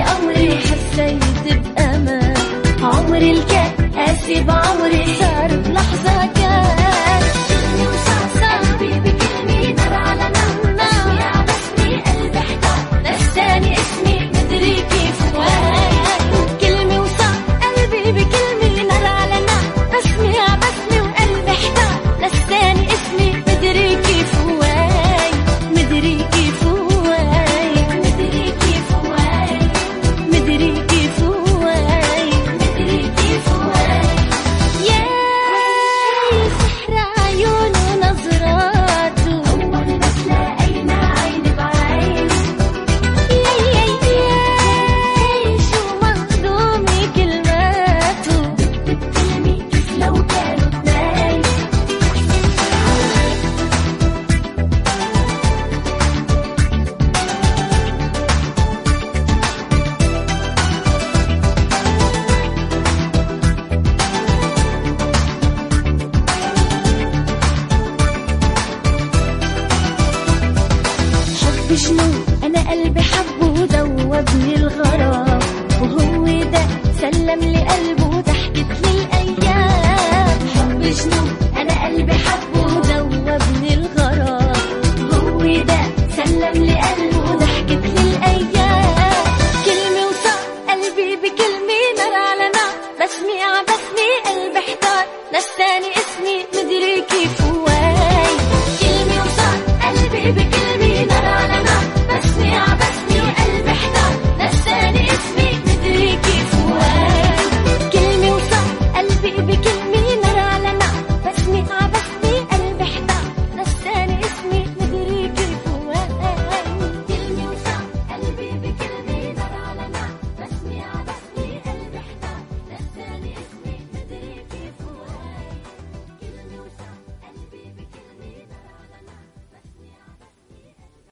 عمري حسيت بأمان، عمري الكأس بعمري صار بلحظة كان. كلمة وصعصع قلبي بكلمة، نار على نار، بسمي ع بسمي قلبي احتار، نساني اسمي مدري كيف وين. كلمة وصع قلبي بكلمة، نار على نار، بسمي ع بسمي وقلبي احتار، نساني اسمي مدري كيف وين. مدري كيف وين، مدري كيف وين، مدري كيف وين، مدري كيف وين. ياي سحر عيونه ونظراته، أول ما تلاقينا عين بعين. ياي شو مخدومي كلماته، بتكلمي كيف لو كانوا اتنين. حب شنو أنا قلبي حبه ودوبني الغرام، وهو ده سلم لي قلبه وضحكت لي الأيام. حب شنو أنا قلبي حبه ودوبني الغرام، وهو ده سلم لي قلبه وضحكت لي الأيام. كلمة وصع قلبي بكلمة، نار على نار، بسمي ع بسمي قلبي احتار، نساني اسمي مدري كيف